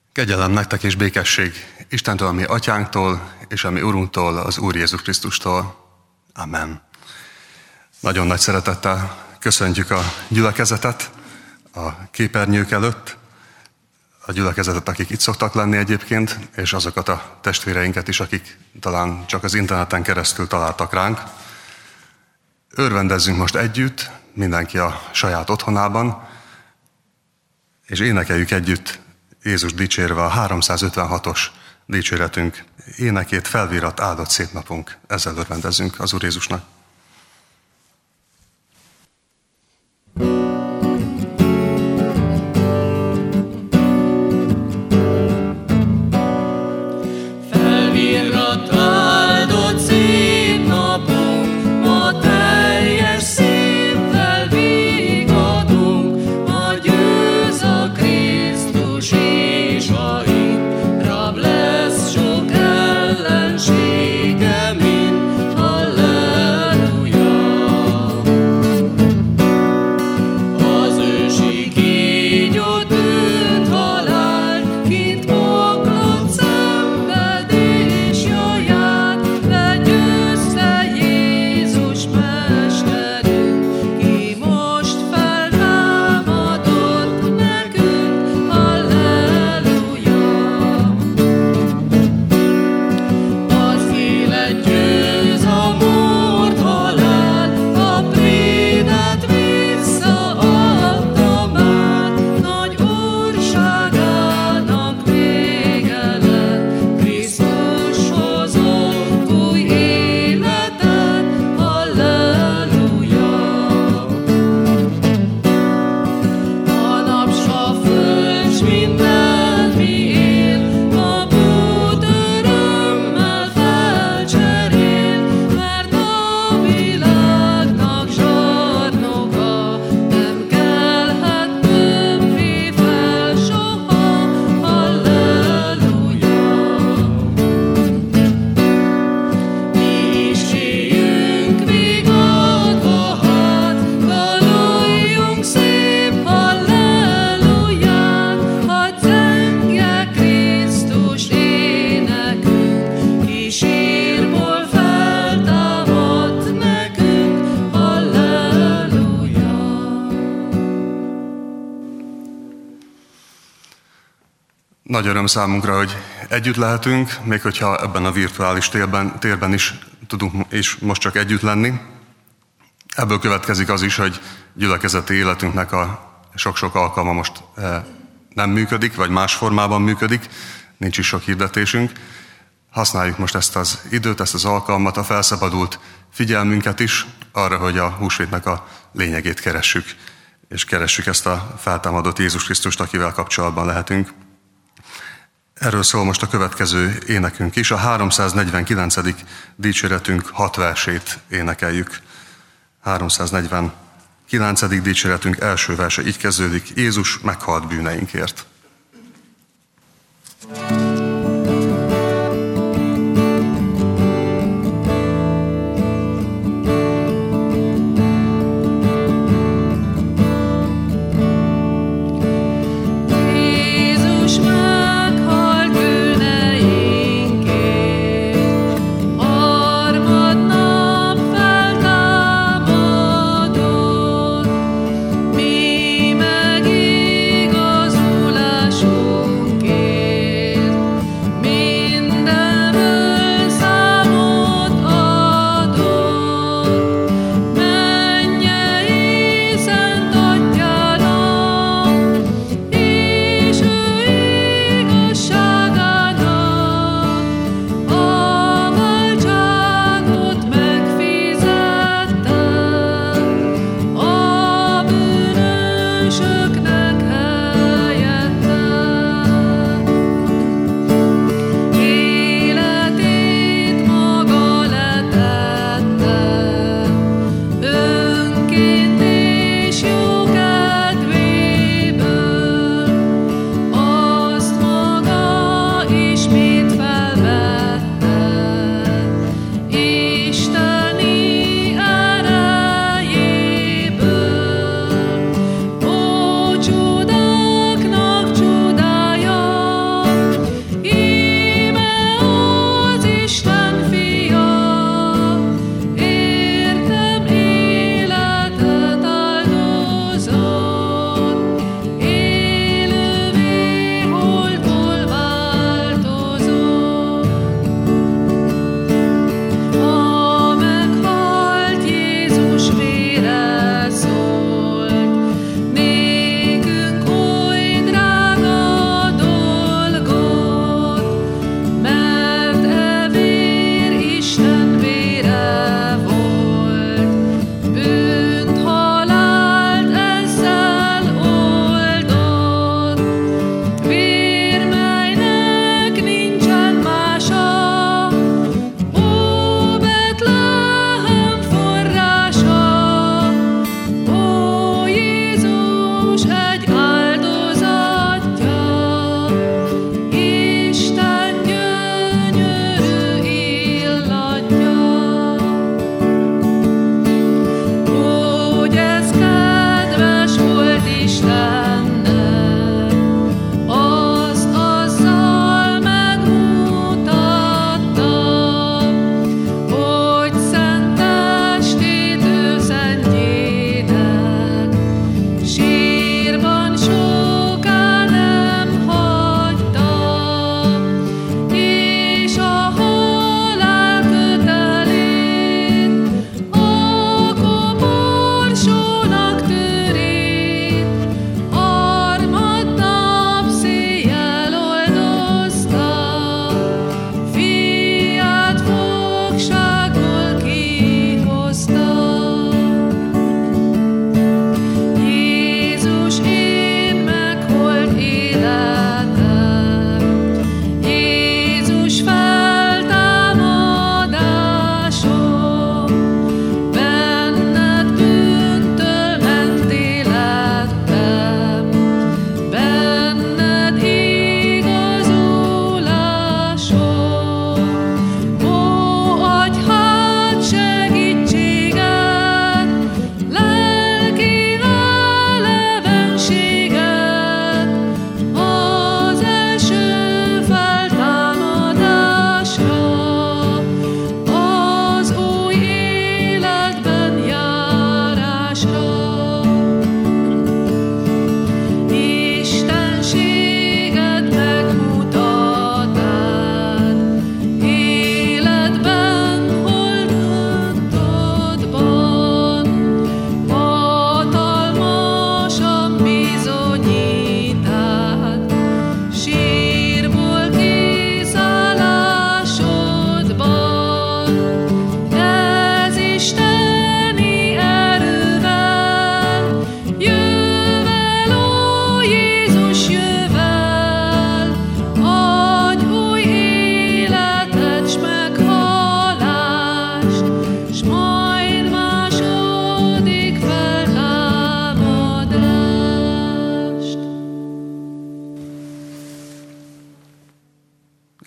Kegyelem nektek és békesség Istentől, a mi atyánktól, és a mi Urunktól, az Úr Jézus Krisztustól. Amen. Nagyon nagy szeretettel köszöntjük a gyülekezetet a képernyők előtt, a gyülekezetet, akik itt szoktak lenni egyébként, és azokat a testvéreinket is, akik talán csak az interneten keresztül találtak ránk. Örvendezzünk most együtt, mindenki a saját otthonában, és énekeljük együtt Jézus dicsérve a 356-os dicséretünk énekét, felvírat áldott szép napunk. Ezzel örvendezzünk az Úr Jézusnak. Nagy öröm számunkra, hogy együtt lehetünk, még hogyha ebben a virtuális térben is tudunk és most csak együtt lenni. Ebből következik az is, hogy gyülekezeti életünknek a sok-sok alkalma most nem működik, vagy más formában működik, nincs is sok hirdetésünk. Használjuk most ezt az időt, ezt az alkalmat, a felszabadult figyelmünket is arra, hogy a húsvétnek a lényegét keressük, és keressük ezt a feltámadott Jézus Krisztust, akivel kapcsolatban lehetünk. Erről szól most a következő énekünk is. A 349. dicséretünk 6 versét énekeljük. 349. dicséretünk első verse így kezdődik: Jézus meghalt bűneinkért. Megigazulásunk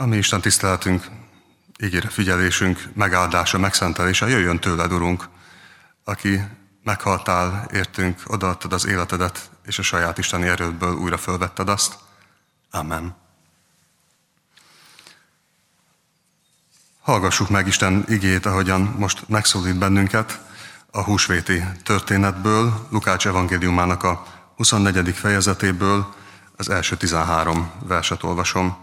A mi Isten tiszteletünk, ígére figyelésünk, megáldása, megszentelése jöjjön tőled, Urunk, aki meghaltál, értünk, odaadtad az életedet, és a saját isteni erődből újra fölvetted azt. Amen. Hallgassuk meg Isten igét, ahogyan most megszólít bennünket a húsvéti történetből, Lukács evangéliumának a 24. fejezetéből, az első 13 verset olvasom.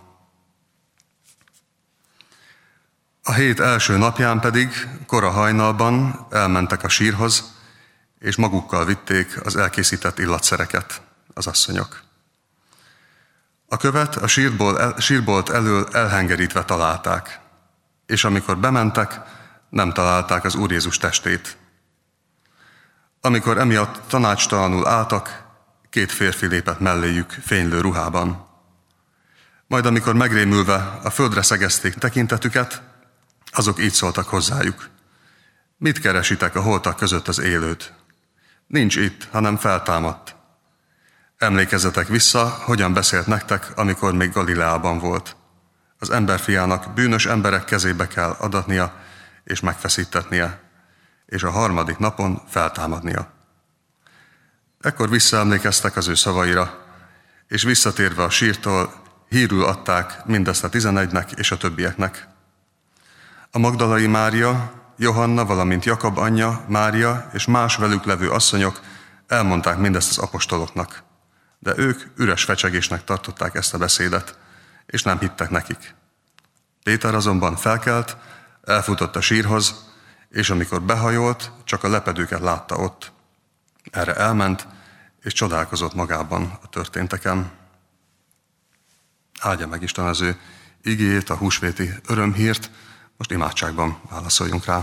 A hét első napján pedig kora hajnalban elmentek a sírhoz, és magukkal vitték az elkészített illatszereket az asszonyok. A követ a sírbolt elől elhengerítve találták, és amikor bementek, nem találták az Úr Jézus testét. Amikor emiatt tanácstalanul álltak, 2 férfi lépett melléjük fénylő ruhában. Majd amikor megrémülve a földre szegezték tekintetüket, azok így szóltak hozzájuk. Mit keresitek a holtak között az élőt? Nincs itt, hanem feltámadt. Emlékezzetek vissza, hogyan beszélt nektek, amikor még Galileában volt. Az emberfiának bűnös emberek kezébe kell adatnia és megfeszítetnie, és a 3. napon feltámadnia. Ekkor visszaemlékeztek az ő szavaira, és visszatérve a sírtól hírül adták mindezt a 11-nek és a többieknek. A magdalai Mária, Johanna, valamint Jakab anyja, Mária és más velük levő asszonyok elmondták mindezt az apostoloknak, de ők üres fecsegésnek tartották ezt a beszédet, és nem hittek nekik. Péter azonban felkelt, elfutott a sírhoz, és amikor behajolt, csak a lepedőket látta ott. Erre elment, és csodálkozott magában a történteken. Áldja meg Isten az ő igéjét, a húsvéti örömhírt, most imádságban válaszoljunk rá.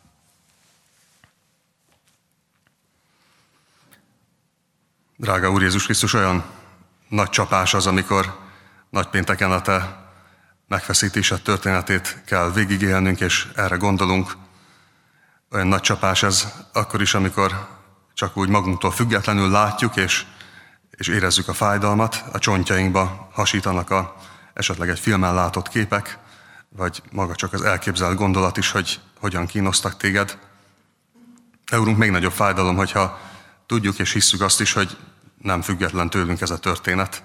Drága Úr Jézus Krisztus, olyan nagy csapás az, amikor nagypénteken a te megfeszítésed történetét kell végigélnünk, és erre gondolunk. Olyan nagy csapás ez akkor is, amikor csak úgy magunktól függetlenül látjuk, és érezzük a fájdalmat, a csontjainkba hasítanak esetleg egy filmen látott képek, vagy maga csak az elképzelt gondolat is, hogy hogyan kínoztak téged. De Urunk, még nagyobb fájdalom, hogyha tudjuk és hisszük azt is, hogy nem független tőlünk ez a történet.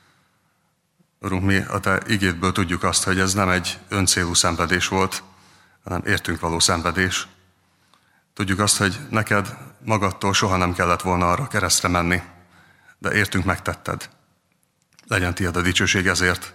Urunk, mi a te igédből tudjuk azt, hogy ez nem egy öncélú szenvedés volt, hanem értünk való szenvedés. Tudjuk azt, hogy neked magadtól soha nem kellett volna arra keresztre menni, de értünk megtetted. Legyen tiéd a dicsőség ezért.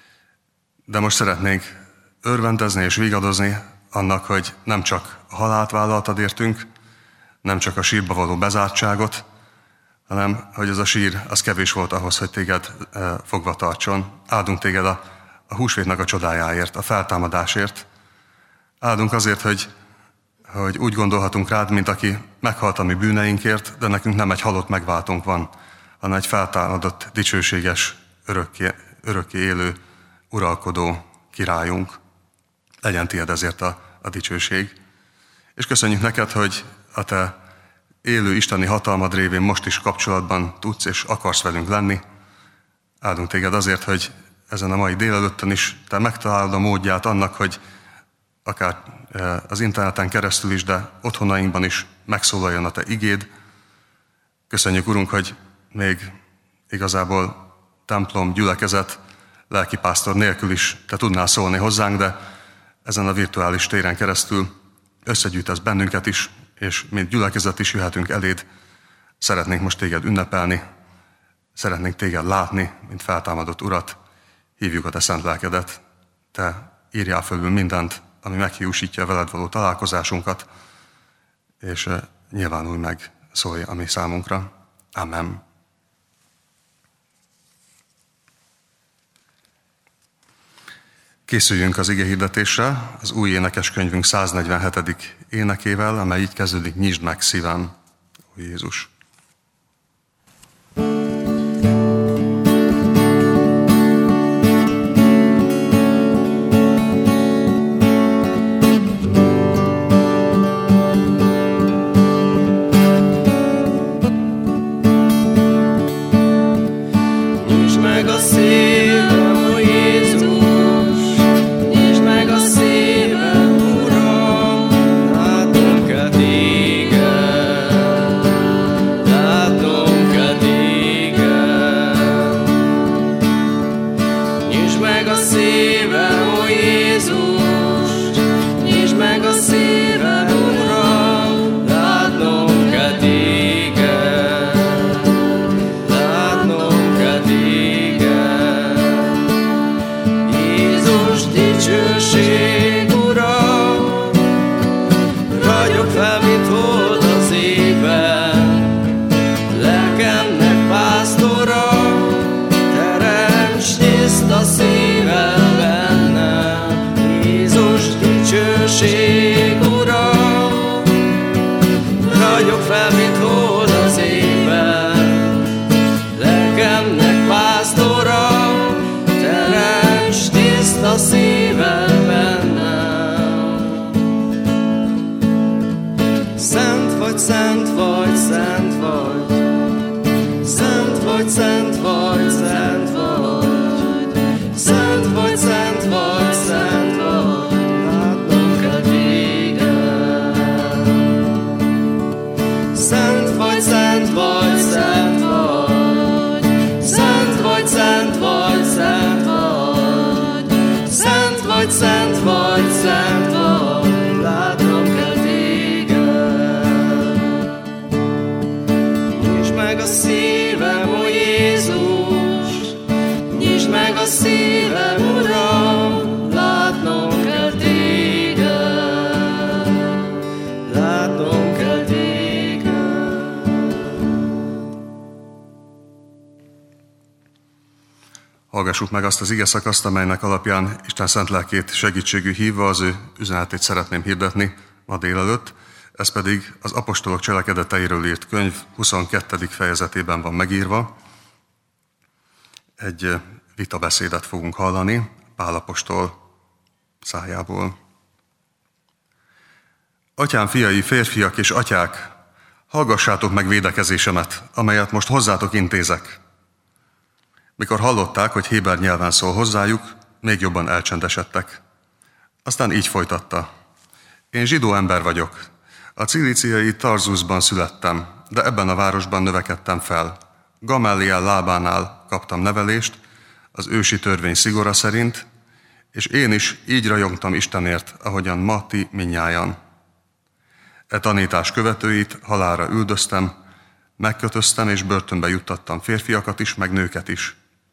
De most szeretnénk örvendezni és vigadozni annak, hogy nem csak a halált vállaltad értünk, nem csak a sírba való bezártságot, hanem hogy ez a sír, az kevés volt ahhoz, hogy téged fogva tartson. Áldunk téged a húsvétnek a csodájáért, a feltámadásért. Áldunk azért, hogy úgy gondolhatunk rád, mint aki meghalt a mi bűneinkért, de nekünk nem egy halott megváltónk van, hanem egy feltámadott, dicsőséges, örökké élő, uralkodó királyunk. Legyen tiéd ezért a dicsőség. És köszönjük neked, hogy a te élő isteni hatalmad révén most is kapcsolatban tudsz és akarsz velünk lenni. Áldunk téged azért, hogy ezen a mai délelőttön is te megtalálod a módját annak, hogy akár az interneten keresztül is, de otthonainkban is megszólaljon a te igéd. Köszönjük, Urunk, hogy még igazából templom, gyülekezet, lelkipásztor nélkül is te tudnál szólni hozzánk, de ezen a virtuális téren keresztül összegyűjtesz bennünket is, és mint gyülekezet is jöhetünk eléd. Szeretnénk most téged ünnepelni, szeretnénk téged látni, mint feltámadott Urat. Hívjuk a te szent lelkedet, te írjál fölül mindent, ami meghiúsítja veled való találkozásunkat, és nyilvánulj meg, szólj a mi számunkra. Amen. Készüljünk az igehirdetésre, az új énekeskönyvünk 147. énekével, amely így kezdődik: Nyisd meg szívem, ó Jézus. Nyisd meg a szívem, ó Jézus, vagy, szent vagy, szent vagy, szent vagy, szent vagy, szent vagy, látnom kell téged. Szent vagy, szent vagy, szent vagy, szent vagy, szent vagy, szent vagy, szent vagy, szent vagy, szent vagy, látnom kell téged. Nyisd meg a szívem, ó Jézus, nyisd meg a szívem, Uram, látnom kell téged, látnom kell téged. Hallgassuk meg azt az igeszakaszt, amelynek alapján Isten szent lelkét segítségű hívva az ő üzenetét szeretném hirdetni ma délelőtt. Ez pedig az apostolok cselekedeteiről írt könyv 22. fejezetében van megírva. Egy vitabeszédet fogunk hallani Pál apostol szájából. Atyám fiai, férfiak és atyák, hallgassátok meg védekezésemet, amelyet most hozzátok intézek. Mikor hallották, hogy héber nyelven szól hozzájuk, még jobban elcsendesedtek. Aztán így folytatta. Én zsidó ember vagyok. A cilíciai Tarzusban születtem, de ebben a városban növekedtem fel. Gamaliel lábánál kaptam nevelést, az ősi törvény szigora szerint, és én is így rajongtam Istenért, ahogyan ma ti mindnyájan. E tanítás követőit halálra üldöztem, megkötöztem és börtönbe juttattam férfiakat is, meg nőket is.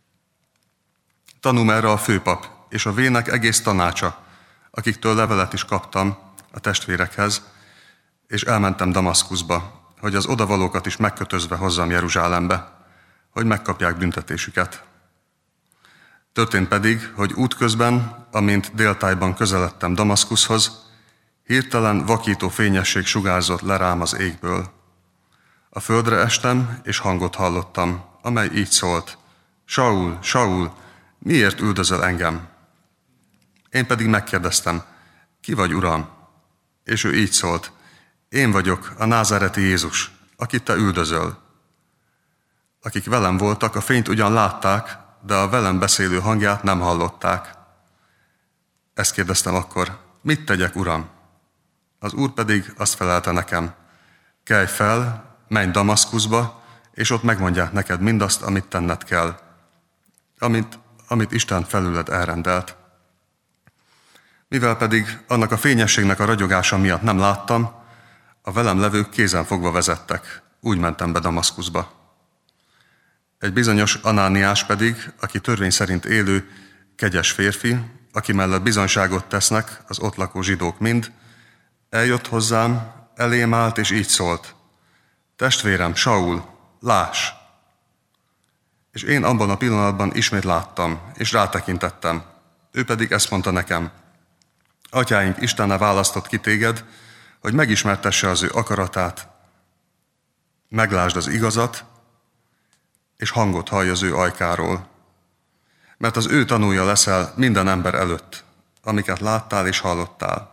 Tanúm erre a főpap és a vének egész tanácsa, akiktől levelet is kaptam a testvérekhez, és elmentem Damaszkuszba, hogy az odavalókat is megkötözve hozzam Jeruzsálembe, hogy megkapják büntetésüket. Történt pedig, hogy útközben, amint déltájban közeledtem Damaszkuszhoz, hirtelen vakító fényesség sugárzott le rám az égből. A földre estem, és hangot hallottam, amely így szólt: Saul, Saul, miért üldözöl engem? Én pedig megkérdeztem, ki vagy, Uram? És ő így szólt, én vagyok, a názáreti Jézus, akit te üldözöl. Akik velem voltak, a fényt ugyan látták, de a velem beszélő hangját nem hallották. Ezt kérdeztem akkor, mit tegyek, Uram? Az Úr pedig azt felelte nekem, kelj fel, menj Damaszkuszba, és ott megmondják neked mindazt, amit tenned kell, amit Isten felüled elrendelt. Mivel pedig annak a fényességnek a ragyogása miatt nem láttam, a velem levők kézen fogva vezettek, úgy mentem be Damaszkuszba. Egy bizonyos Anániás pedig, aki törvény szerint élő, kegyes férfi, aki mellett bizonyságot tesznek az ott lakó zsidók mind, eljött hozzám, elém állt és így szólt, testvérem, Saul, láss! És én abban a pillanatban ismét láttam, és rátekintettem. Ő pedig ezt mondta nekem, atyáink Istene választott ki téged, hogy megismertesse az ő akaratát, meglásd az igazat, és hangot hallj az ő ajkáról. Mert az ő tanúja leszel minden ember előtt, amiket láttál és hallottál.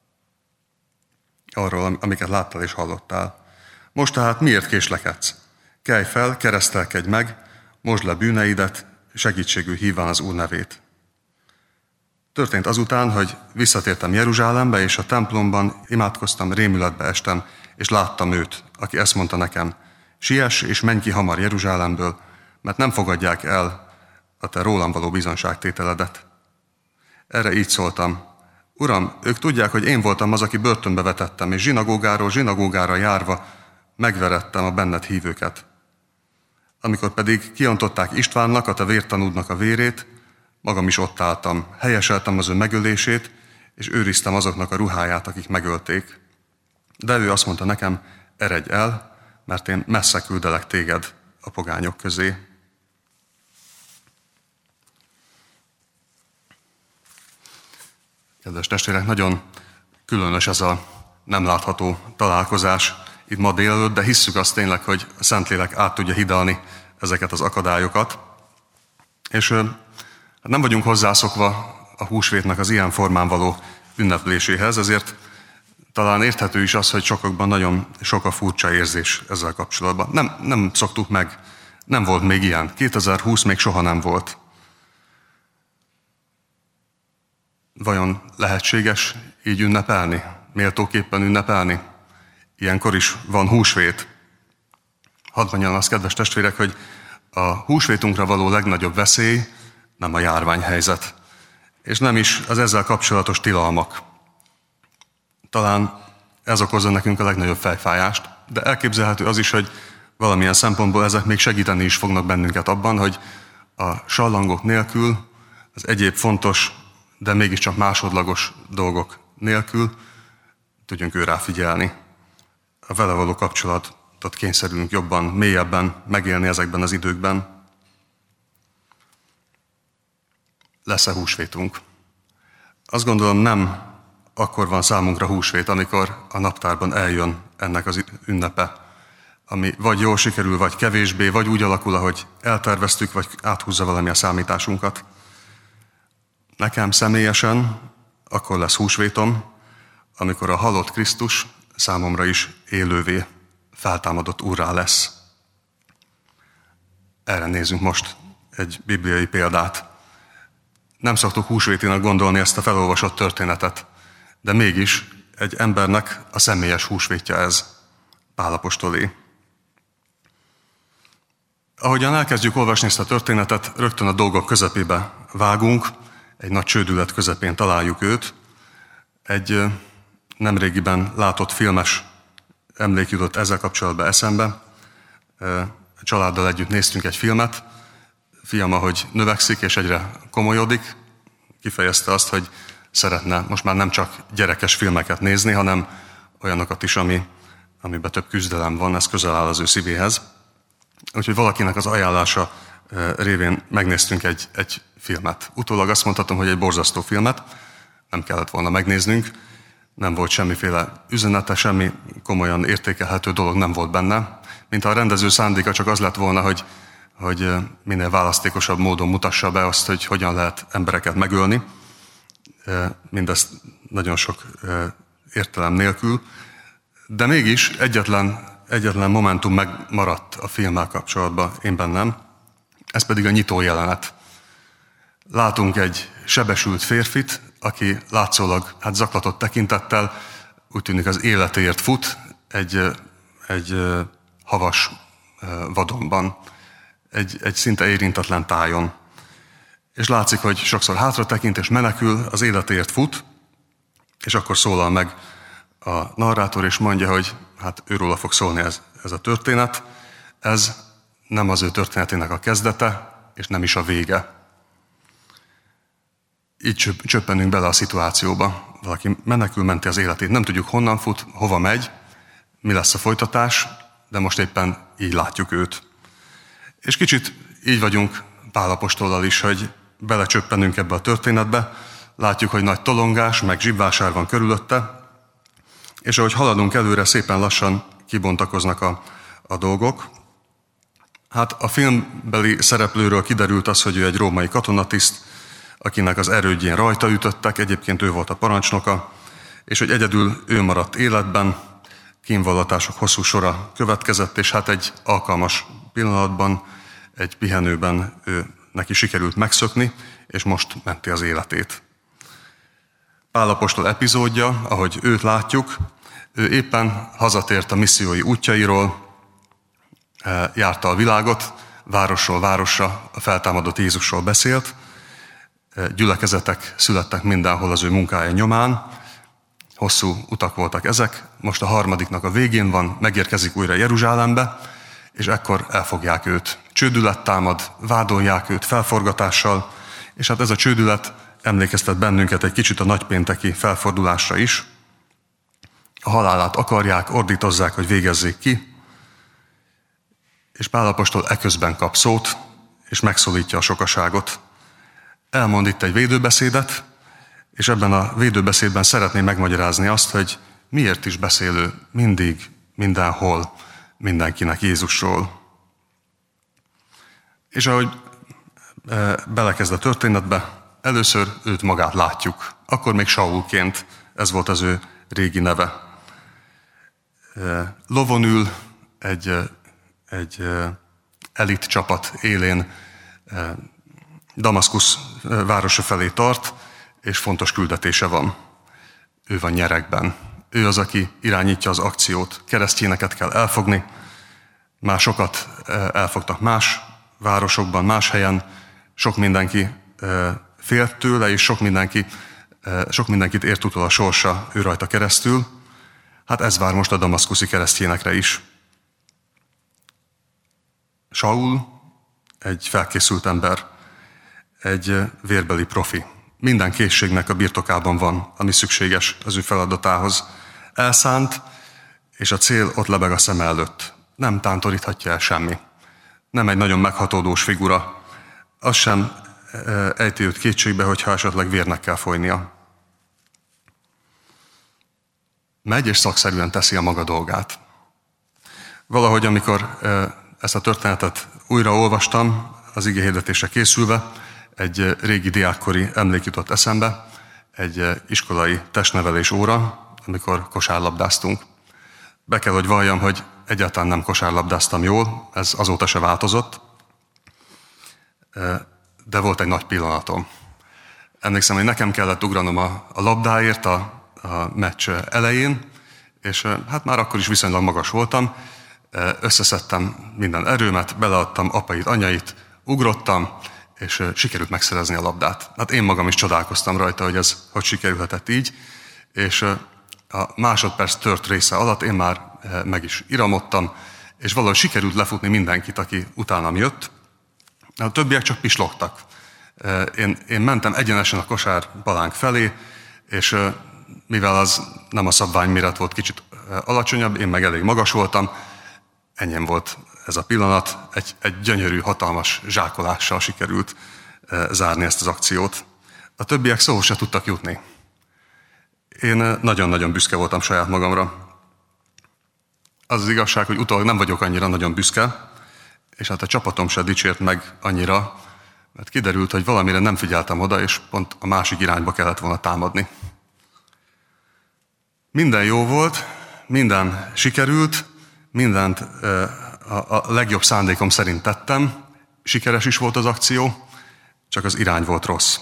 Arról, amiket láttál és hallottál. Most tehát miért késlekedsz? Kelj fel, keresztelkedj meg, mosd le bűneidet, segítségül hívván az Úr nevét. Történt azután, hogy visszatértem Jeruzsálembe, és a templomban imádkoztam, rémületbe estem, és láttam őt, aki ezt mondta nekem, siess és menj ki hamar Jeruzsálemből, mert nem fogadják el a te rólam való bizonságtételedet. Erre így szóltam, Uram, ők tudják, hogy én voltam az, aki börtönbe vetettem, és zsinagógáról zsinagógára járva megverettem a benned hívőket. Amikor pedig kiontották Istvánnak, a te vértanúdnak a vérét, magam is ott álltam, helyeseltem az ő megölését, és őriztem azoknak a ruháját, akik megölték. De ő azt mondta nekem, eredj el, mert én messze küldelek téged a pogányok közé. Kedves testvérek, nagyon különös ez a nem látható találkozás itt ma délelőtt, de hisszük azt tényleg, hogy a Szentlélek át tudja hidalni ezeket az akadályokat. És nem vagyunk hozzászokva a húsvétnek az ilyen formán való ünnepléséhez, ezért talán érthető is az, hogy sokakban nagyon sok a furcsa érzés ezzel kapcsolatban. Nem szoktuk meg Nem volt még ilyen. 2020 még soha nem volt. Vajon lehetséges így ünnepelni? Méltóképpen ünnepelni? Ilyenkor is van húsvét. Hadd mondjam azt, kedves testvérek, hogy a húsvétunkra való legnagyobb veszély nem a járványhelyzet, és nem is az ezzel kapcsolatos tilalmak. Talán ez okozza nekünk a legnagyobb fejfájást, de elképzelhető az is, hogy valamilyen szempontból ezek még segíteni is fognak bennünket abban, hogy a sallangok nélkül, az egyéb fontos, de mégiscsak másodlagos dolgok nélkül tudjunk őrá figyelni. A vele való kapcsolatot kényszerülünk jobban, mélyebben megélni ezekben az időkben. Lesz-e húsvétunk? Azt gondolom, nem akkor van számunkra húsvét, amikor a naptárban eljön ennek az ünnepe, ami vagy jól sikerül, vagy kevésbé, vagy úgy alakul, ahogy elterveztük, vagy áthúzza valami a számításunkat. Nekem személyesen akkor lesz húsvétom, amikor a halott Krisztus számomra is élővé, feltámadott úrrá lesz. Erre nézzünk most egy bibliai példát. Nem szoktuk húsvétinak gondolni ezt a felolvasott történetet, de mégis egy embernek a személyes húsvétja ez, Pál apostolé. Ahogyan elkezdjük olvasni ezt a történetet, rögtön a dolgok közepébe vágunk, egy nagy csődület közepén találjuk őt. Egy nemrégiben látott filmes emlék jutott ezzel kapcsolatban eszembe. A családdal együtt néztünk egy filmet. Fiam, ahogy növekszik és egyre komolyodik, kifejezte azt, hogy szeretne most már nem csak gyerekes filmeket nézni, hanem olyanokat is, amiben több küzdelem van, ez közel áll az ő szívéhez. Úgyhogy valakinek az ajánlása révén megnéztünk egy filmet. Utólag azt mondhatom, hogy egy borzasztó filmet, nem kellett volna megnéznünk, nem volt semmiféle üzenete, semmi komolyan értékelhető dolog nem volt benne. Mintha a rendező szándéka csak az lett volna, hogy minél választékosabb módon mutassa be azt, hogy hogyan lehet embereket megölni. Mindezt nagyon sok értelem nélkül. De mégis egyetlen momentum megmaradt a filmmel kapcsolatban én bennem, ez pedig a nyitó jelenet. Látunk egy sebesült férfit, aki látszólag zaklatott tekintettel, úgy tűnik az életéért fut egy havas vadonban, egy szinte érintetlen tájon. És látszik, hogy sokszor hátra tekint és menekül, az életéért fut, és akkor szólal meg a narrátor, és mondja, hogy hát őróla fog szólni ez a történet. Ez nem az ő történetének a kezdete, és nem is a vége. Így csöppenünk bele a szituációba. Valaki menekül, menti az életét. Nem tudjuk, honnan fut, hova megy, mi lesz a folytatás, de most éppen így látjuk őt. És kicsit így vagyunk Pál apostollal is, hogy belecsöppenünk ebbe a történetbe. Látjuk, hogy nagy tolongás, meg zsibvásár van körülötte, és ahogy haladunk előre, szépen lassan kibontakoznak a dolgok. Hát a filmbeli szereplőről kiderült az, hogy ő egy római katonatiszt, akinek az erődjén rajta ütöttek, egyébként ő volt a parancsnoka, és hogy egyedül ő maradt életben, kínvallatások hosszú sora következett, és hát egy alkalmas pillanatban, egy pihenőben neki sikerült megszökni, és most menti az életét. Pál apostol epizódja, ahogy őt látjuk, ő éppen hazatért a missziói útjairól, járta a világot, városról városra a feltámadott Jézusról beszélt, gyülekezetek születtek mindenhol az ő munkája nyomán, hosszú utak voltak ezek, most a harmadiknak a végén van, megérkezik újra Jeruzsálembe, és ekkor elfogják őt. Csődület támad, vádolják őt felforgatással, és hát ez a csődület emlékeztet bennünket egy kicsit a nagypénteki felfordulásra is. A halálát akarják, ordítozzák, hogy végezzék ki, és Pál apostol eközben kap szót, és megszólítja a sokaságot. Elmond itt egy védőbeszédet, és ebben a védőbeszédben szeretném megmagyarázni azt, hogy miért is beszélő mindig, mindenhol, mindenkinek Jézusról. És ahogy belekezd a történetbe, először őt magát látjuk. Akkor még Saulként, ez volt az ő régi neve. Lovon ül egy elit csapat élén Damaszkusz városa felé tart, és fontos küldetése van. Ő van nyeregben. Ő az, aki irányítja az akciót. Keresztényeket kell elfogni, másokat elfogtak más városokban, más helyen. Sok mindenki félt tőle, és sok mindenkit ért utol a sorsa ő rajta keresztül. Hát ez vár most a damaszkuszi keresztényekre is. Saul egy felkészült ember, egy vérbeli profi. Minden készségnek a birtokában van, ami szükséges az ő feladatához. Elszánt, és a cél ott lebeg a szem előtt. Nem tántoríthatja el semmi. Nem egy nagyon meghatódós figura. Az sem ejti őt kétségbe, hogyha esetleg vérnek kell folynia. Megy és szakszerűen teszi a maga dolgát. Valahogy, amikor ezt a történetet újra olvastam, az igéhirdetésre készülve, egy régi diákkori emlék jutott eszembe, egy iskolai testnevelés óra, amikor kosárlabdáztunk. Be kell, hogy valljam, hogy egyáltalán nem kosárlabdáztam jól, ez azóta se változott, de volt egy nagy pillanatom. Emlékszem, hogy nekem kellett ugranom a labdáért a meccs elején, és hát már akkor is viszonylag magas voltam, összeszedtem minden erőmet, beleadtam apait, anyait, ugrottam, és sikerült megszerezni a labdát. Hát én magam is csodálkoztam rajta, hogy ez hogy sikerülhetett így, és a másodperc tört része alatt én már meg is iramodtam, és valahogy sikerült lefutni mindenkit, aki utánam jött. A többiek csak pislogtak. Én mentem egyenesen a kosárpalánk felé, és mivel az nem a szabványméret volt, kicsit alacsonyabb, én meg elég magas voltam, enyém volt ez a pillanat, egy gyönyörű, hatalmas zsákolással sikerült zárni ezt az akciót. A többiek szóval se tudtak jutni. Én nagyon-nagyon büszke voltam saját magamra. Az az igazság, hogy utólag nem vagyok annyira nagyon büszke, és hát a csapatom se dicsért meg annyira, mert kiderült, hogy valamire nem figyeltem oda, és pont a másik irányba kellett volna támadni. Minden jó volt, minden sikerült, mindent a legjobb szándékom szerint tettem, sikeres is volt az akció, csak az irány volt rossz.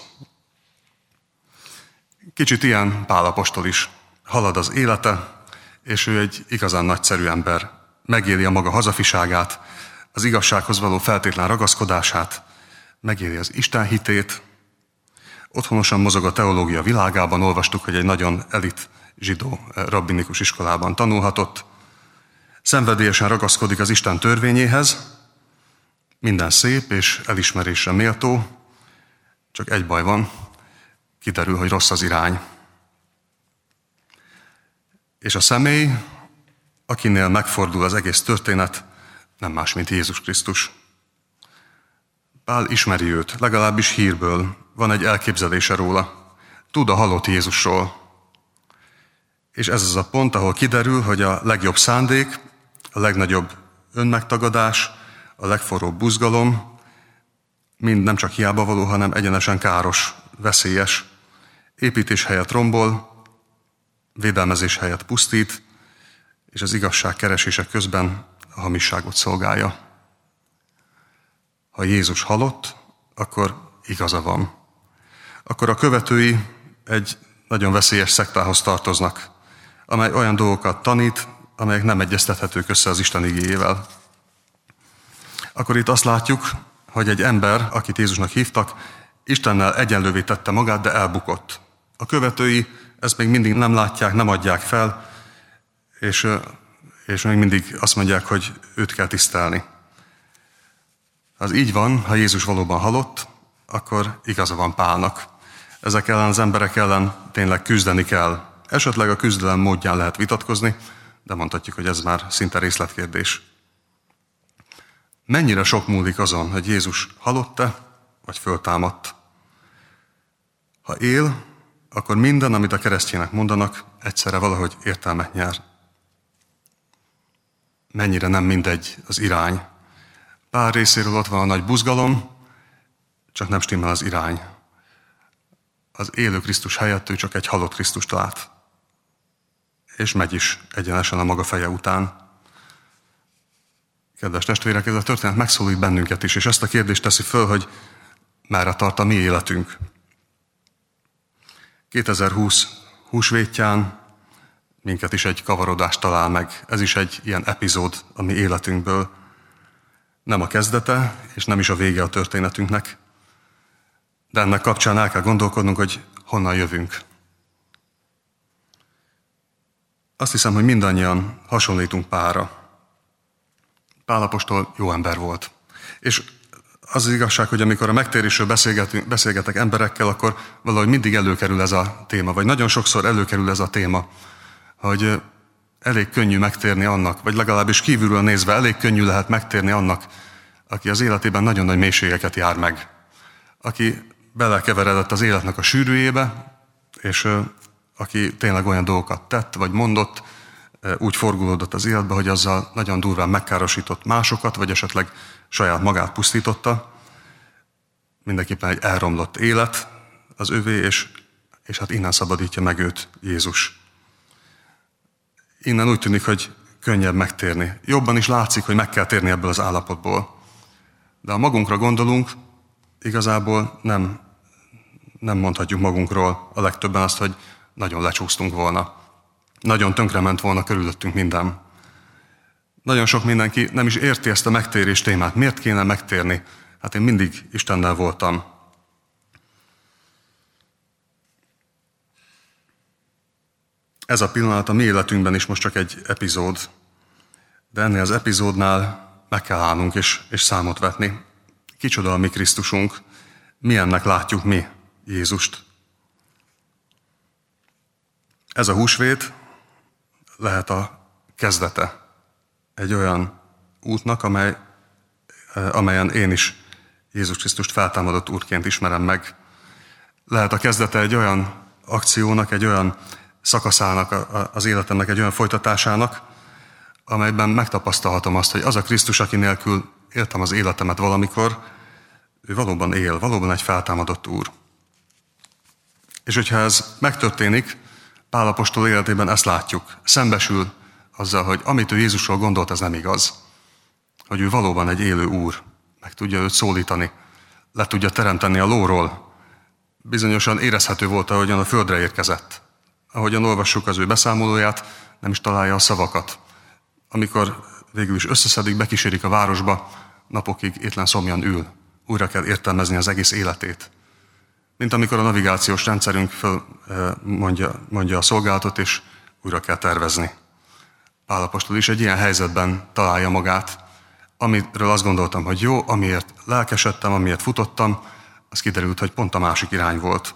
Kicsit ilyen Pál apostol is. Halad az élete, és ő egy igazán nagyszerű ember. Megéli a maga hazafiságát, az igazsághoz való feltétlen ragaszkodását, megéli az Isten hitét. Otthonosan mozog a teológia világában, olvastuk, hogy egy nagyon elit zsidó rabbinikus iskolában tanulhatott. Szenvedélyesen ragaszkodik az Isten törvényéhez, minden szép és elismerésre méltó, csak egy baj van, kiderül, hogy rossz az irány. És a személy, akinél megfordul az egész történet, nem más, mint Jézus Krisztus. Pál ismeri őt, legalábbis hírből, van egy elképzelése róla, tud a halott Jézusról. És ez az a pont, ahol kiderül, hogy a legjobb szándék, a legnagyobb önmegtagadás, a legforróbb buzgalom, mind nem csak hiába való, hanem egyenesen káros, veszélyes. Építés helyett rombol, védelmezés helyett pusztít, és az igazság keresése közben a hamisságot szolgálja. Ha Jézus halott, akkor igaza van. Akkor a követői egy nagyon veszélyes szektához tartoznak, amely olyan dolgokat tanít, amelyek nem egyeztethetők össze az Isten igéjével. Akkor itt azt látjuk, hogy egy ember, akit Jézusnak hívtak, Istennel egyenlővé tette magát, de elbukott. A követői ezt még mindig nem látják, nem adják fel, és még mindig azt mondják, hogy őt kell tisztelni. Ha az így van, ha Jézus valóban halott, akkor igaza van Pálnak. Ezek ellen az emberek ellen tényleg küzdeni kell. Esetleg a küzdelem módján lehet vitatkozni, de mondhatjuk, hogy ez már szinte részletkérdés. Mennyire sok múlik azon, hogy Jézus halott-e, vagy föltámadt? Ha él, akkor minden, amit a keresztjének mondanak, egyszerre valahogy értelmet nyer. Mennyire nem mindegy az irány. Pál részéről ott van a nagy buzgalom, csak nem stimmel az irány. Az élő Krisztus helyett ő csak egy halott Krisztust lát. És megy is egyenesen a maga feje után. Kedves testvérek, ez a történet megszólít bennünket is, és ezt a kérdést teszi föl, hogy merre tart a mi életünk. 2020 húsvétján minket is egy kavarodás talál meg. Ez is egy ilyen epizód a mi életünkből. Nem a kezdete, és nem is a vége a történetünknek, de ennek kapcsán el kell gondolkodnunk, hogy honnan jövünk. Azt hiszem, hogy mindannyian hasonlítunk Pálra. Pál apostol jó ember volt. És az igazság, hogy amikor a megtérésről beszélgetek emberekkel, akkor valahogy mindig előkerül ez a téma, vagy nagyon sokszor előkerül ez a téma, hogy elég könnyű megtérni annak, vagy legalábbis kívülről nézve elég könnyű lehet megtérni annak, aki az életében nagyon nagy mélységeket jár meg. Aki belekeveredett az életnek a sűrűjébe, és aki tényleg olyan dolgokat tett, vagy mondott, úgy forgulódott az életbe, hogy azzal nagyon durván megkárosított másokat, vagy esetleg saját magát pusztította. Mindenképpen egy elromlott élet az övé, és hát innen szabadítja meg őt Jézus. Innen úgy tűnik, hogy könnyebb megtérni. Jobban is látszik, hogy meg kell térni ebből az állapotból. De ha magunkra gondolunk, igazából nem mondhatjuk magunkról a legtöbben azt, hogy nagyon lecsúsztunk volna. Nagyon tönkrement volna körülöttünk minden. Nagyon sok mindenki nem is érti ezt a megtérés témát. Miért kéne megtérni? Hát én mindig Istennel voltam. Ez a pillanat a mi életünkben is most csak egy epizód, de ennél az epizódnál meg kell állnunk és számot vetni. Kicsoda a mi Krisztusunk, milyennek látjuk mi Jézust. Ez a húsvét lehet a kezdete egy olyan útnak, amelyen én is Jézus Krisztust feltámadott úrként ismerem meg. Lehet a kezdete egy olyan akciónak, egy olyan szakaszának az életemnek, egy olyan folytatásának, amelyben megtapasztalhatom azt, hogy az a Krisztus, aki nélkül éltem az életemet valamikor, ő valóban él, valóban egy feltámadott úr. És hogyha ez megtörténik, Pál apostol életében ezt látjuk. Szembesül azzal, hogy amit ő Jézusról gondolt, ez nem igaz. Hogy ő valóban egy élő úr, meg tudja őt szólítani, le tudja teremteni a lóról. Bizonyosan érezhető volt, ahogyan a földre érkezett. Ahogyan olvassuk az ő beszámolóját, nem is találja a szavakat. Amikor végül is összeszedik, bekísérik a városba, napokig étlen szomjan ül. Újra kell értelmezni az egész életét. Mint amikor a navigációs rendszerünk mondja a szolgálatot, és újra kell tervezni. Pál apostol is egy ilyen helyzetben találja magát, amiről azt gondoltam, hogy jó, amiért lelkesedtem, amiért futottam, az kiderült, hogy pont a másik irány volt.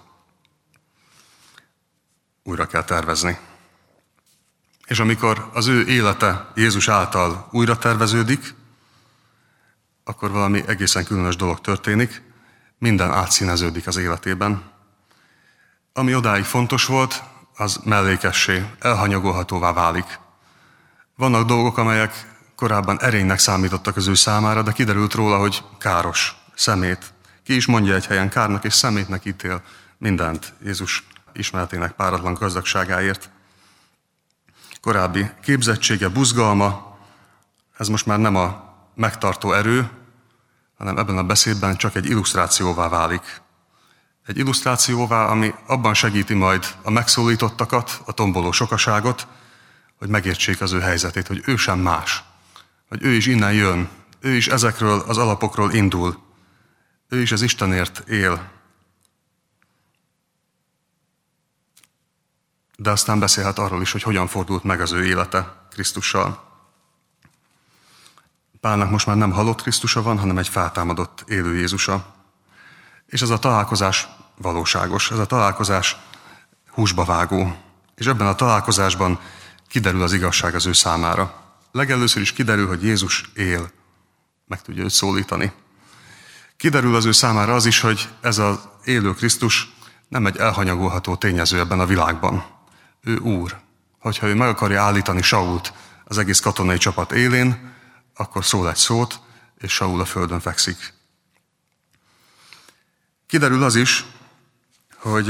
Újra kell tervezni. És amikor az ő élete Jézus által újra terveződik, akkor valami egészen különös dolog történik, minden átszíneződik az életében. Ami odáig fontos volt, az mellékessé, elhanyagolhatóvá válik. Vannak dolgok, amelyek korábban erénynek számítottak az ő számára, de kiderült róla, hogy káros, szemét. Ki is mondja egy helyen, kárnak és szemétnek ítél mindent Jézus ismeretének páratlan gazdagságáért. Korábbi képzettsége, buzgalma, ez most már nem a megtartó erő, hanem ebben a beszédben csak egy illusztrációvá válik. Egy illusztrációvá, ami abban segíti majd a megszólítottakat, a tomboló sokaságot, hogy megértsék az ő helyzetét, hogy ő sem más, hogy ő is innen jön, ő is ezekről az alapokról indul, ő is az Istenért él. De aztán beszélhet arról is, hogy hogyan fordult meg az ő élete Krisztussal. Pálnak most már nem halott Krisztusa van, hanem egy feltámadott élő Jézusa. És ez a találkozás valóságos, ez a találkozás húsba vágó. És ebben a találkozásban kiderül az igazság az ő számára. Legelőször is kiderül, hogy Jézus él, meg tudja őt szólítani. Kiderül az ő számára az is, hogy ez az élő Krisztus nem egy elhanyagolható tényező ebben a világban. Ő úr. Hogyha ő meg akarja állítani Sault az egész katonai csapat élén, akkor szól egy szót, és Saul a földön fekszik. Kiderül az is, hogy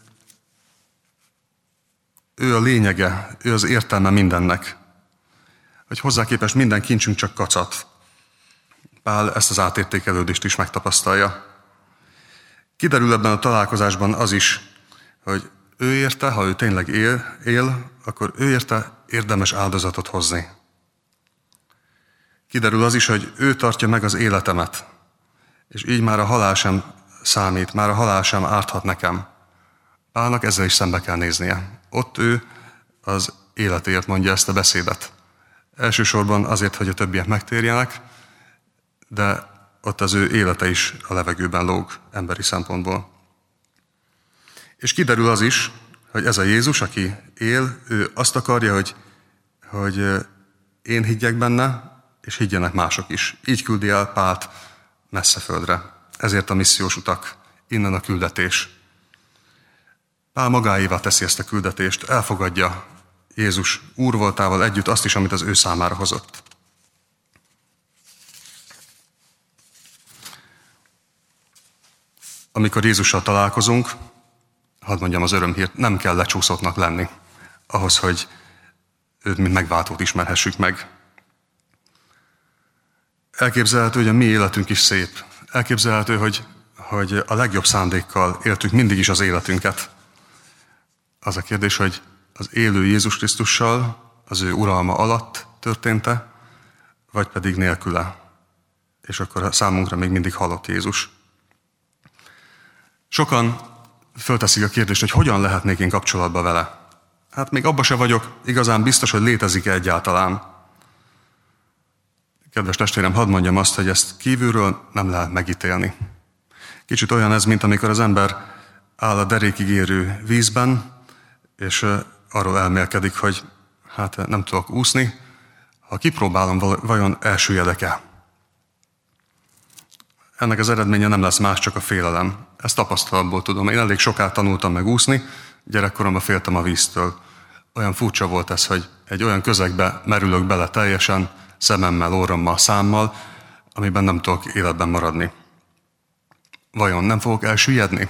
ő a lényege, ő az értelme mindennek. Hogy hozzá képest minden kincsünk csak kacat. Pál ezt az átértékelődést is megtapasztalja. Kiderül ebben a találkozásban az is, hogy ő érte, ha ő tényleg él, akkor ő érte érdemes áldozatot hozni. Kiderül az is, hogy ő tartja meg az életemet, és így már a halál sem számít, már a halál sem árthat nekem. Pálnak ezzel is szembe kell néznie. Ott ő az életéért mondja ezt a beszédet. Elsősorban azért, hogy a többiek megtérjenek, de ott az ő élete is a levegőben lóg emberi szempontból. És kiderül az is, hogy ez a Jézus, aki él, ő azt akarja, hogy én higgyek benne, és higgyenek mások is. Így küldi el Pált messze földre. Ezért a missziós utak, innen a küldetés. Pál magáévá teszi ezt a küldetést, elfogadja Jézus úr voltával együtt azt is, amit az ő számára hozott. Amikor Jézussal találkozunk, hadd mondjam az örömhírt, nem kell lecsúszottnak lenni ahhoz, hogy őt mint megváltót ismerhessük meg. Elképzelhető, hogy a mi életünk is szép. Elképzelhető, hogy a legjobb szándékkal éltük mindig is az életünket. Az a kérdés, hogy az élő Jézus Krisztussal, az ő uralma alatt történt-e, vagy pedig nélküle. És akkor számunkra még mindig halott Jézus. Sokan fölteszik a kérdést, hogy hogyan lehetnék én kapcsolatba vele. Hát még abba se vagyok igazán biztos, hogy létezik-e egyáltalán. Kedves testvérem, hadd mondjam azt, hogy ezt kívülről nem lehet megítélni. Kicsit olyan ez, mint amikor az ember áll a derékig érő vízben, és arról elmélkedik, hogy hát nem tudok úszni, ha kipróbálom, vajon elsüllyedek-e. Ennek az eredménye nem lesz más, csak a félelem. Ezt tapasztalatból tudom. Én elég sokat tanultam meg úszni, gyerekkoromban féltem a víztől. Olyan furcsa volt ez, hogy egy olyan közegbe merülök bele teljesen, szememmel, orrommal, számmal, amiben nem tudok életben maradni. Vajon nem fogok elsüllyedni?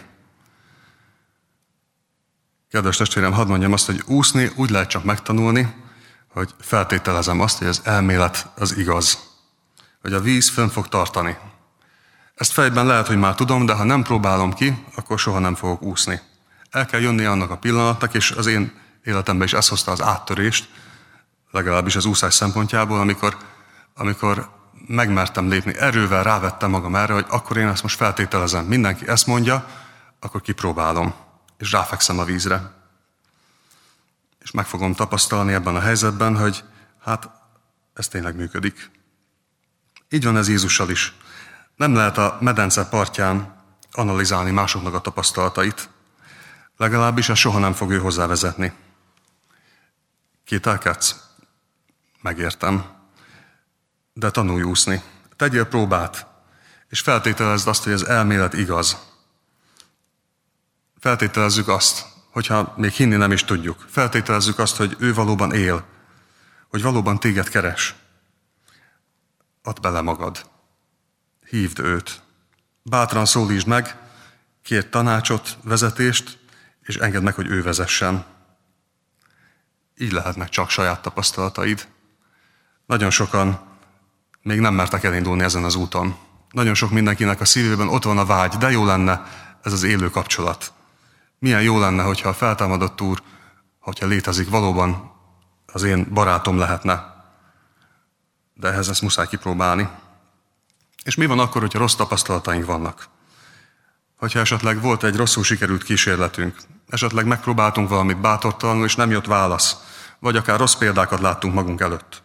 Kedves testvérem, hadd mondjam azt, hogy úszni úgy lehet csak megtanulni, hogy feltételezem azt, hogy az elmélet az igaz. Hogy a víz fönn fog tartani. Ezt fejben lehet, hogy már tudom, de ha nem próbálom ki, akkor soha nem fogok úszni. El kell jönni annak a pillanatnak, és az én életemben is ez hozta az áttörést, legalábbis az úszás szempontjából, amikor megmertem lépni, erővel rávettem magam erre, hogy akkor én ezt most feltételezem. Mindenki ezt mondja, akkor kipróbálom, és ráfekszem a vízre. És meg fogom tapasztalni ebben a helyzetben, hogy hát ez tényleg működik. Így van ez Jézussal is. Nem lehet a medence partján analizálni másoknak a tapasztalatait. Legalábbis ez soha nem fog ő hozzávezetni. Kételkedsz? Megértem. De tanulj úszni. Tegyél próbát, és feltételezd azt, hogy az elmélet igaz. Feltételezzük azt, hogyha még hinni nem is tudjuk. Feltételezzük azt, hogy ő valóban él, hogy valóban téged keres. Add bele magad. Hívd őt. Bátran szólítsd meg, kérj tanácsot, vezetést, és engedd meg, hogy ő vezessen. Így lehetnek csak saját tapasztalataid. Nagyon sokan még nem mertek elindulni ezen az úton. Nagyon sok mindenkinek a szívében ott van a vágy, de jó lenne ez az élő kapcsolat. Milyen jó lenne, hogyha a feltámadott Úr, hogyha létezik, valóban az én barátom lehetne. De ehhez ezt muszáj kipróbálni. És mi van akkor, hogyha rossz tapasztalataink vannak? Hogyha esetleg volt egy rosszul sikerült kísérletünk, esetleg megpróbáltunk valamit bátortalanul, és nem jött válasz, vagy akár rossz példákat láttunk magunk előtt.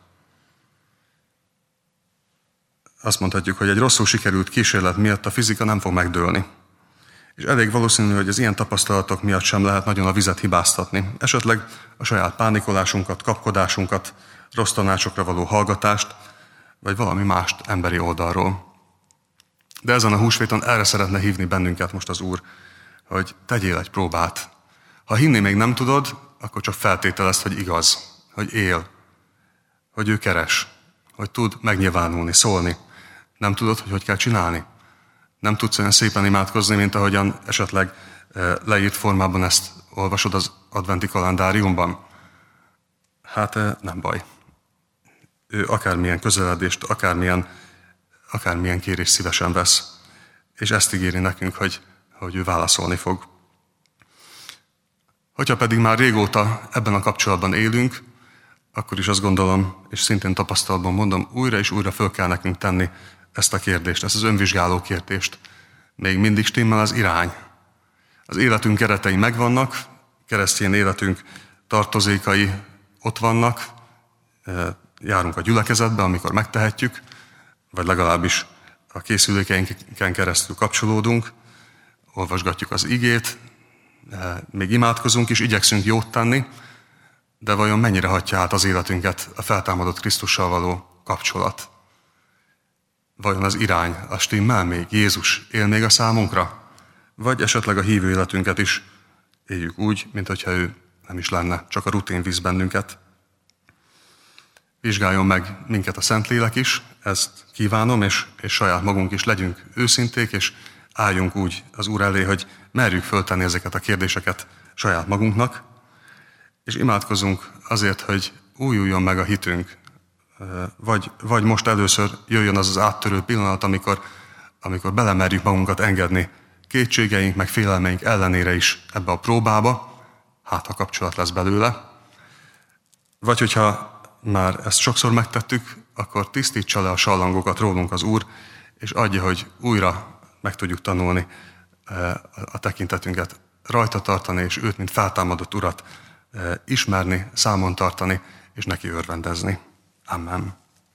Azt mondhatjuk, hogy egy rosszul sikerült kísérlet miatt a fizika nem fog megdőlni. És elég valószínű, hogy az ilyen tapasztalatok miatt sem lehet nagyon a vizet hibáztatni. Esetleg a saját pánikolásunkat, kapkodásunkat, rossz tanácsokra való hallgatást, vagy valami mást emberi oldalról. De ezen a húsvéton erre szeretne hívni bennünket most az Úr, hogy tegyél egy próbát. Ha hinni még nem tudod, akkor csak feltételezd, hogy igaz, hogy él, hogy ő keres, hogy tud megnyilvánulni, szólni. Nem tudod, hogy kell csinálni? Nem tudsz olyan szépen imádkozni, mint ahogyan esetleg leírt formában ezt olvasod az adventi kalendáriumban? Hát nem baj. Ő akármilyen közeledést, akármilyen akármilyen kérés szívesen vesz. És ezt ígéri nekünk, hogy ő válaszolni fog. Hogyha pedig már régóta ebben a kapcsolatban élünk, akkor is azt gondolom, és szintén tapasztalatban mondom, újra és újra föl kell nekünk tenni ezt a kérdést, ezt az önvizsgáló kérdést. Még mindig stimmel az irány. Az életünk keretei megvannak, keresztény életünk tartozékai ott vannak, járunk a gyülekezetbe, amikor megtehetjük, vagy legalábbis a készülékeinken keresztül kapcsolódunk, olvasgatjuk az igét, még imádkozunk is, igyekszünk jót tenni, de vajon mennyire hatja át az életünket a feltámadott Krisztussal való kapcsolat? Vajon az irány, a stimmel még? Jézus él még a számunkra? Vagy esetleg a hívő életünket is éljük úgy, mintha ő nem is lenne, csak a rutin visz bennünket? Vizsgáljon meg minket a Szentlélek is, ezt kívánom, és saját magunk is legyünk őszinték, és álljunk úgy az Úr elé, hogy merjük föltenni ezeket a kérdéseket saját magunknak, és imádkozunk azért, hogy újuljon meg a hitünk, vagy most először jöjjön az áttörő pillanat, amikor belemerjük magunkat engedni kétségeink, meg félelmeink ellenére is ebbe a próbába, hát ha kapcsolat lesz belőle. Vagy hogyha már ezt sokszor megtettük, akkor tisztítsa le a sallangokat rólunk az Úr, és adja, hogy újra meg tudjuk tanulni a tekintetünket rajta tartani, és őt, mint feltámadott Urat ismerni, számon tartani, és neki örvendezni. Amen.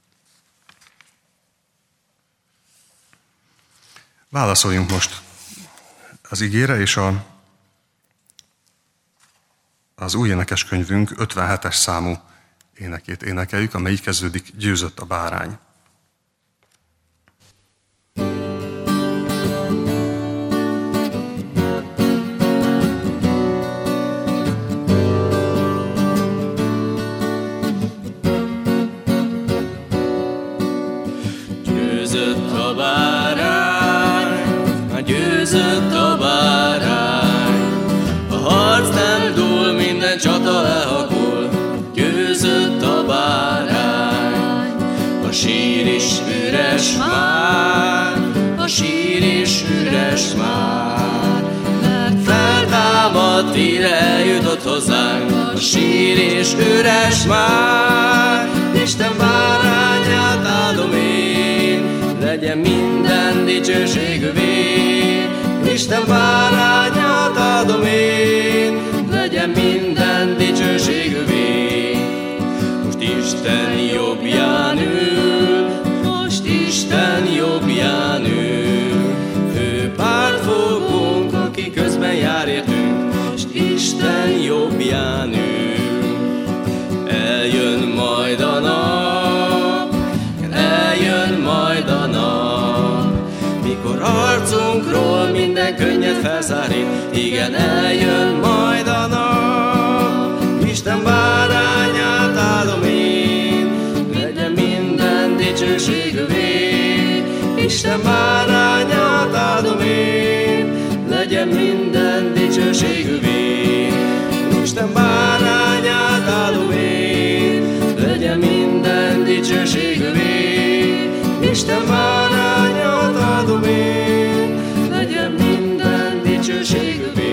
Válaszoljunk most az igére, és az új énekeskönyvünk 57-es számú énekét énekeljük, amely így kezdődik: Győzött a bárány. Győzött a bárány, győzött a bárány, a harc nem dúl, minden csata lehakul. Győzött a bárány, a sír is üres már, a sír is üres már, mert feltámadt, ide eljutott hozzánk, a sír is üres már. Isten bárányát áldom én, legyen minden dicsőség övé. Isten bárányát áldom én, legyen minden dicsőség övé. Most Isten jobbján ül, most Isten jobbján ül, ő pártfogónk, aki közben jár értünk. Most Isten jobbján ül, eljön majd a nap, eljön majd a nap, mikor harcunkról minden könnyed felszárít. Igen, eljön majd a nap, Isten bárányát áldom én, legyen minden dicsőség övé. Isten bárányát áldom én, legyen minden dicsőség övé. Isten bárányát áldom én, legyen minden dicsőség övé. Isten bárányát áldom én, legyen minden dicsőség övé.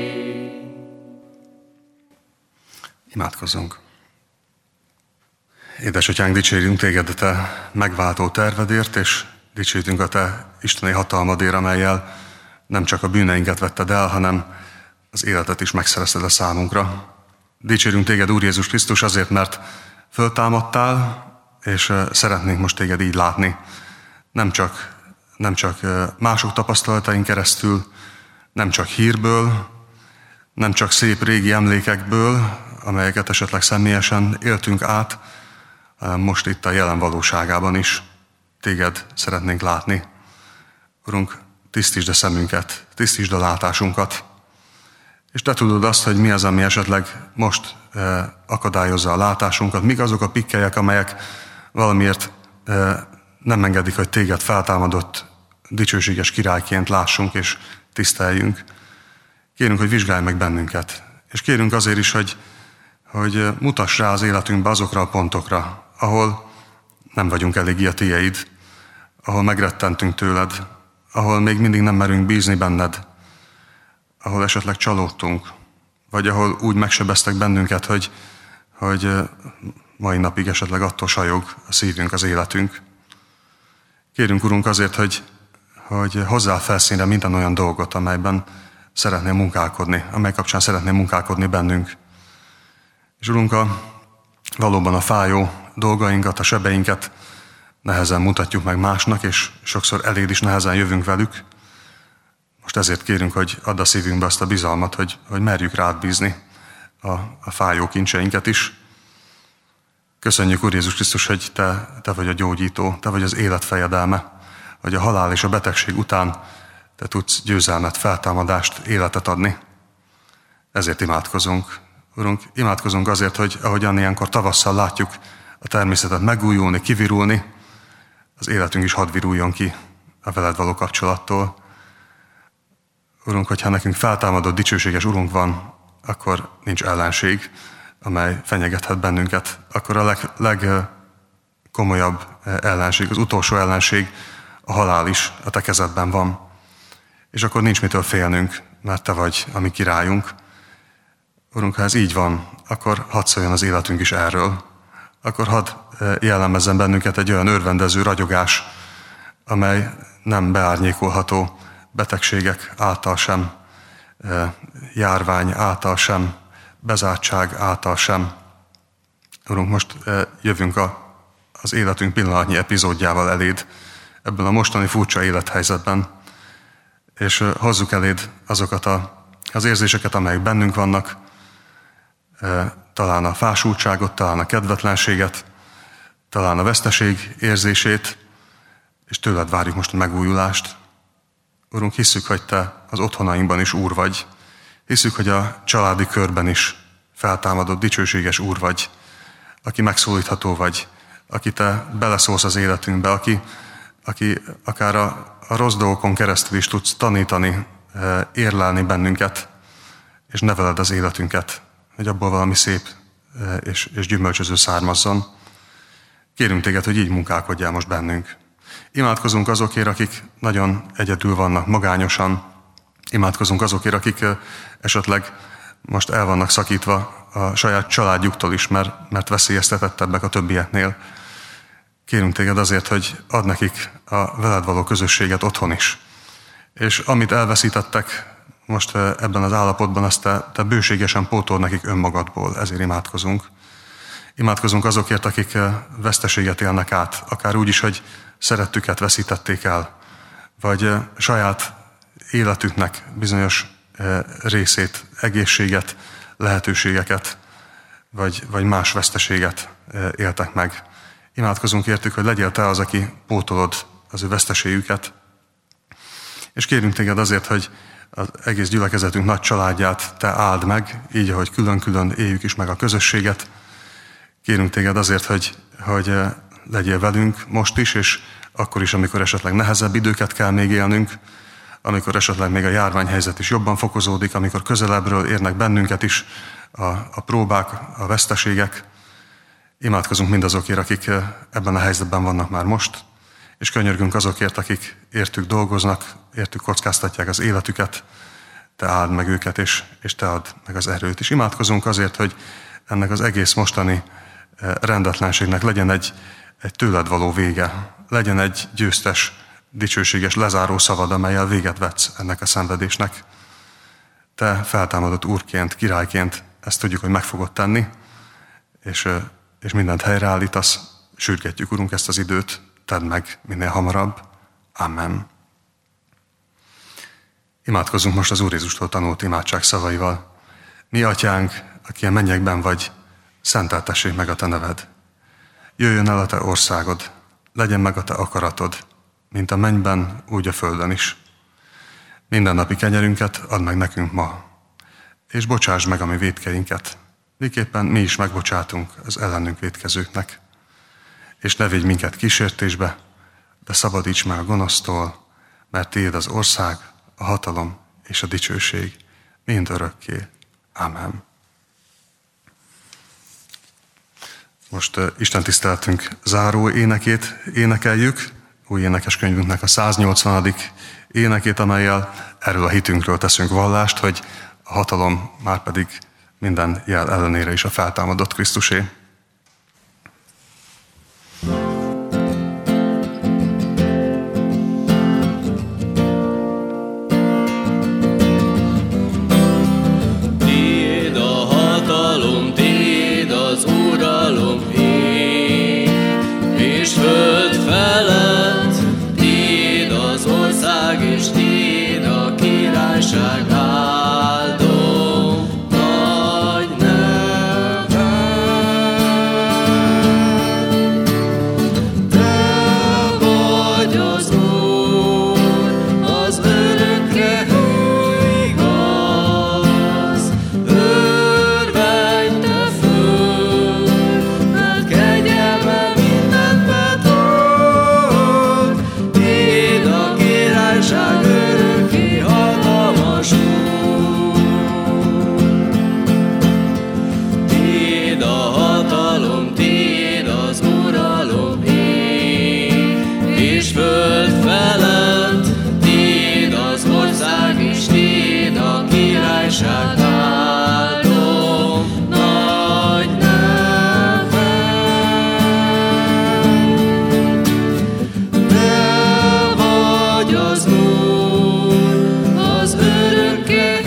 Imádkozzunk. Édesatyánk, dicsérjünk téged a te megváltó tervedért, és dicsérjünk a te isteni hatalmadért, amellyel nem csak a bűneinket vetted el, hanem az életet is megszerezted a számunkra. Dicsérjünk téged, Úr Jézus Krisztus, azért, mert föltámadtál, és szeretnénk most téged így látni. Nem csak mások tapasztalatain keresztül, nem csak hírből, nem csak szép régi emlékekből, amelyeket esetleg személyesen éltünk át, hanem most itt a jelen valóságában is téged szeretnénk látni. Urunk, tisztítsd a szemünket, tisztítsd a látásunkat, és te tudod azt, hogy mi az, ami esetleg most akadályozza a látásunkat, mik azok a pikkelyek, amelyek valamiért nem engedik, hogy téged feltámadott, dicsőséges királyként lássunk és tiszteljünk. Kérünk, hogy vizsgálj meg bennünket, és kérünk azért is, hogy mutass rá az életünkbe azokra a pontokra, ahol nem vagyunk eléggé a tiéd, ahol megrettentünk tőled, ahol még mindig nem merünk bízni benned, ahol esetleg csalódtunk, vagy ahol úgy megsebeztek bennünket, hogy mai napig esetleg attól sajog a szívünk, az életünk. Kérünk, Urunk, azért, hogy hozzá felszínre minden olyan dolgot, amelyben szeretnél munkálkodni, amely kapcsán szeretnél munkálkodni bennünk. És Urunk, valóban a fájó dolgainkat, a sebeinket nehezen mutatjuk meg másnak, és sokszor eléd is nehezen jövünk velük. Most ezért kérünk, hogy add a szívünkbe azt a bizalmat, hogy merjük rád bízni a fájó kincseinket is. Köszönjük, Úr Jézus Krisztus, hogy te vagy a gyógyító, te vagy az élet fejedelme, hogy a halál és a betegség után te tudsz győzelmet, feltámadást, életet adni. Ezért imádkozunk. Urunk, imádkozunk azért, hogy ahogyan ilyenkor tavasszal látjuk a természetet megújulni, kivirulni, az életünk is hadd viruljon ki a veled való kapcsolattól. Urunk, hogyha nekünk feltámadott, dicsőséges Urunk van, akkor nincs ellenség, amely fenyegethet bennünket. Akkor a legkomolyabb ellenség, az utolsó ellenség, a halál is a te kezedben van. És akkor nincs mitől félnünk, mert te vagy a mi királyunk. Urunk, ha ez így van, akkor hadd szóljon az életünk is erről. Akkor hadd jellemezzen bennünket egy olyan örvendező ragyogás, amely nem beárnyékolható betegségek által sem, járvány által sem, bezártság által sem. Urunk, most jövünk az életünk pillanatnyi epizódjával eléd, ebben a mostani furcsa élethelyzetben, és hozzuk eléd azokat az érzéseket, amelyek bennünk vannak, talán a fásultságot, talán a kedvetlenséget, talán a veszteség érzését, és tőled várjuk most a megújulást. Urunk, hisszük, hogy te az otthonainkban is Úr vagy. Hisszük, hogy a családi körben is feltámadott, dicsőséges Úr vagy, aki megszólítható vagy, aki te beleszólsz az életünkbe, aki akár a rossz dolgokon keresztül is tudsz tanítani, érlelni bennünket, és neveled az életünket, hogy abból valami szép és gyümölcsöző származzon. Kérünk téged, hogy így munkálkodjál most bennünk. Imádkozunk azokért, akik nagyon egyedül vannak, magányosan. Imádkozunk azokért, akik esetleg most el vannak szakítva a saját családjuktól is, mert veszélyeztetettebbek a többieknél. Kérünk téged azért, hogy add nekik a veled való közösséget otthon is. És amit elveszítettek most ebben az állapotban, azt te bőségesen pótol nekik önmagadból, ezért imádkozunk. Imádkozunk azokért, akik veszteséget élnek át, akár úgy is, hogy szerettüket veszítették el, vagy saját életüknek bizonyos részét, egészséget, lehetőségeket, vagy más veszteséget éltek meg. Imádkozunk értük, hogy legyél te az, aki pótolod az ő veszteségüket. És kérünk téged azért, hogy az egész gyülekezetünk nagy családját te áld meg, így, ahogy külön-külön éljük is meg a közösséget. Kérünk téged azért, hogy legyél velünk most is, és akkor is, amikor esetleg nehezebb időket kell még élnünk, amikor esetleg még a járványhelyzet is jobban fokozódik, amikor közelebbről érnek bennünket is a próbák, a veszteségek. Imádkozunk mindazokért, akik ebben a helyzetben vannak már most, és könyörgünk azokért, akik értük dolgoznak, értük kockáztatják az életüket, te áld meg őket, és te add meg az erőt. És imádkozunk azért, hogy ennek az egész mostani rendetlenségnek legyen egy tőled való vége, legyen egy győztes, dicsőséges, lezáró szavad, amellyel véget vetsz ennek a szenvedésnek. Te feltámadott Úrként, királyként ezt tudjuk, hogy meg fogod tenni, és mindent helyreállítasz. Sürgetjük, Urunk, ezt az időt, tedd meg minél hamarabb. Amen. Imádkozzunk most az Úr Jézustól tanult imádság szavaival. Mi, Atyánk, aki a mennyekben vagy, szenteltessék meg a te neved. Jöjjön el a te országod, legyen meg a te akaratod, mint a mennyben, úgy a földön is. Mindennapi kenyerünket add meg nekünk ma, és bocsásd meg a mi vétkeinket, miképpen mi is megbocsátunk az ellenünk vétkezőknek. És ne vigy minket kísértésbe, de szabadíts meg a gonosztól, mert tiéd az ország, a hatalom és a dicsőség mind örökké. Amen. Most Isten tiszteletünk záró énekét énekeljük, új énekeskönyvünknek a 180. énekét, amellyel erről a hitünkről teszünk vallást, hogy a hatalom már pedig minden jel ellenére is a feltámadott Krisztusé. Tiéd a hatalom, tiéd az uralom, ég és föld felett, tiéd az ország és tiéd a királyság, áldom nagy neved. Te vagy az Úr, az örökké igaz, örvendj te föl, mert kegyelme mindent betölt. Tiéd a királyság, örökké hatalmas Úr. Tiéd a hatalom, tiéd az uralom, ég és föld felett, tiéd az ország és tiéd a királyság, áldom nagy neved. Te vagy az Úr, az örökké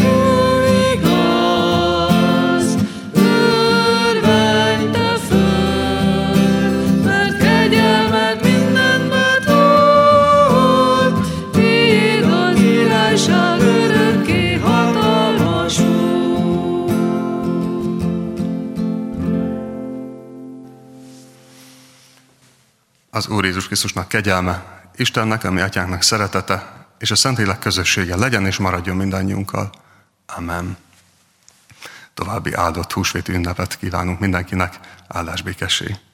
igaz, örvendj te föl, mert kegyelmed mindent betölt. Tiéd a királyság, örökké hatalmas Úr. Az Úr Jézus Krisztusnak kegyelme, Istennek, a mi atyánknak szeretete, és a Szentlélek közössége legyen és maradjon mindannyiunkkal. Amen. További áldott húsvéti ünnepet kívánunk mindenkinek, áldás békesség.